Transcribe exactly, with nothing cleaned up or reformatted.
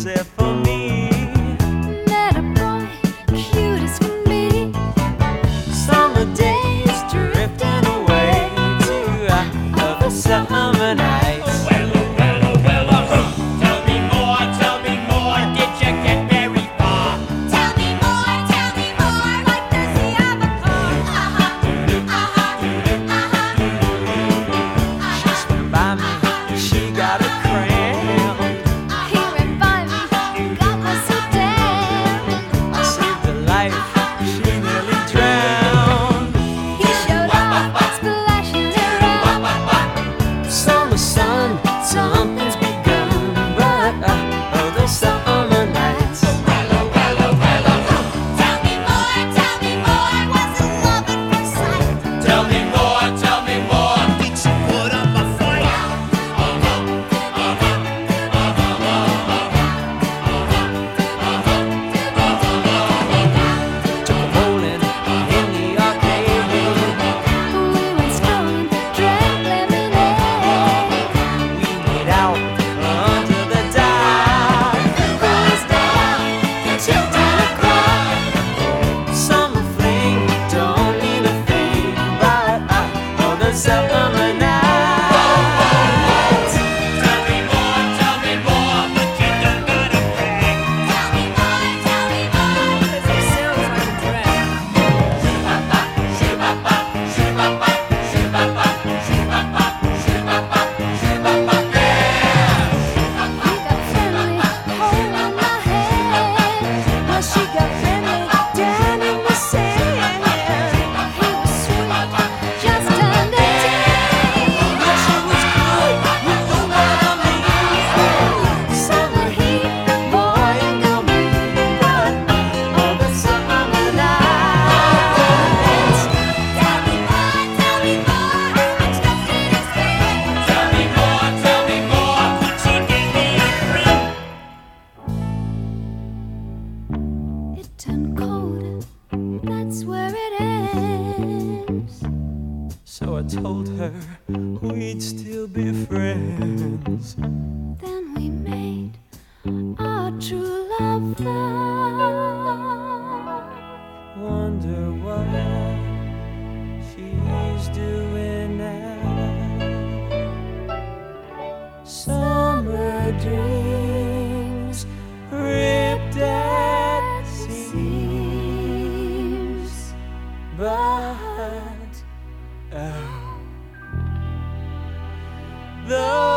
there for me. Met a boy, cute as can be. Summer days drifting away to uh, other summer nights. Well, oh, well, oh, well, oh. Tell me more, tell me more. Did you get very far? Tell me more, tell me more. Like does he have a car? Uh-huh, uh-huh, uh-huh. She swam by me, she got a cramp. He ran by me, got me so damn. I saved her life, she nearly drowned. He showed up, splashing around. Summer sun, something's begun, but uh, other summer nights. Well, oh, well, oh, well, oh. Tell me more, tell me more. Was it love at first sight? Tell me more, tell me more. Did you put up a fight? Took a bowling in the arcade. We went strolling, drank lemonade. We made out under the dark. Boys down, children a cry. Summer fling don't mean a thing, but uh, other summer nights. Tell me more, tell me more. But you don't gotta brag. Tell me more, tell me more. 'Cause it sounds like a drag. He got friendly, holding my hand. Well, she got friendly, down in the sand. He was sweet, just under ten. Yeah, she was good, you know what I mean. Summer heat, boy, and girl meet, but Other summer nights. nights. Tell me more, tell me more. I'm stuck in his bed. Tell me more, tell me more. Would you give me a ring? It turned cold, that's where it ends. So I told her we'd still be friends. Then we made our true love vow. Wonder what she's doing now. Summer dreams ripped at seams, but oh, the